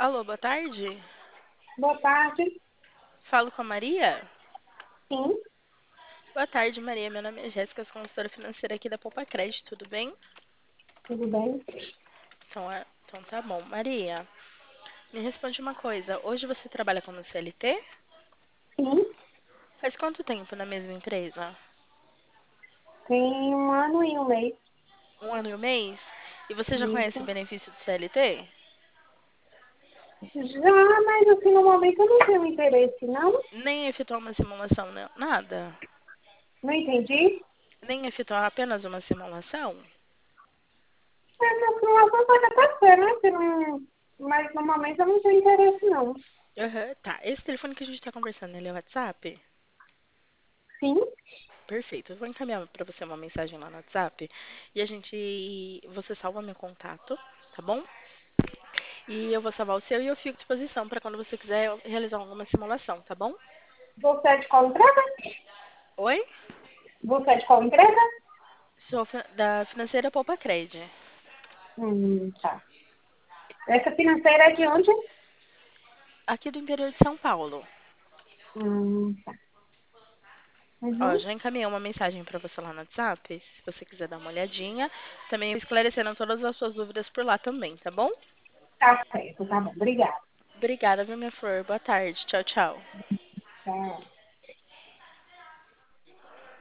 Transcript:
Alô, boa tarde. Boa tarde. Falo com a Maria? Sim, Boa tarde, Maria. Meu nome é Jéssica, sou consultora financeira aqui da Poupa Crédito, tudo bem? tudo bem? Então tá bom. Maria, me responde uma coisa. Hoje você trabalha como CLT? Sim, Faz quanto tempo na mesma empresa? tem um ano e um mês. Um ano e um mês? E você já conhece o Isso. benefício do CLT? Já, mas assim, no momento eu não tenho interesse, não. Nem efetuar uma simulação, nada? Não entendi. Nem efetuar apenas uma simulação? Na simulação pode até ser, né? Mas no momento eu não tenho interesse, não. Aham, tá. Esse telefone que a gente tá conversando, ele é o WhatsApp? Sim, Perfeito. Eu vou encaminhar para você uma mensagem lá no WhatsApp e você salva meu contato, tá bom? E eu vou salvar o seu e eu fico à disposição para quando você quiser realizar alguma simulação, tá bom? você é de qual empresa? Oi? Você é de qual empresa? Sou da financeira Poupa Cred, Tá. Essa financeira é de onde? aqui do interior de São Paulo. Tá. Ó, Uhum. já encaminhei uma mensagem para você lá no WhatsApp, se você quiser dar uma olhadinha. Também esclarecendo todas as suas dúvidas por lá também, tá bom? Tá certo, tá bom. Obrigada. Obrigada, viu, minha flor? Boa tarde. Tchau, tchau. Tchau.